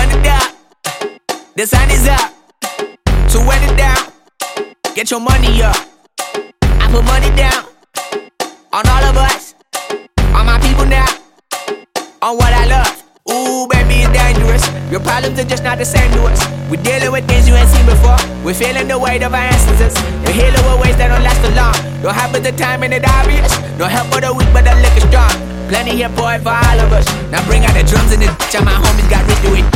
run it up. The sun is up. So run it down. Get your money up. I put money down on all of us, on my people now, on what I love. Ooh, baby, it's dangerous. Your problems are just not the same to us. We're dealing with things you ain't seen before. We're feeling the weight of our ancestors. We're healing with ways that don't last for long. Don't have but the time and it obvious. No help for the weak, but the liquor strong. Plenty here, boy, for all of us. Now bring out the drums and the and my homies got rich to it.